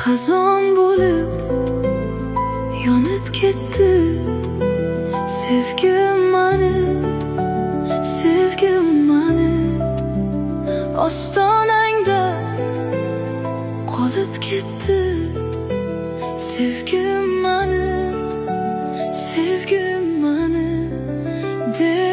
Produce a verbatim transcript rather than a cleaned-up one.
Xazon bo'lib yonib ketdi sevgim mani, sevgim mani. Ostonangda qolib ketdi sevgim mani, sevgim mani.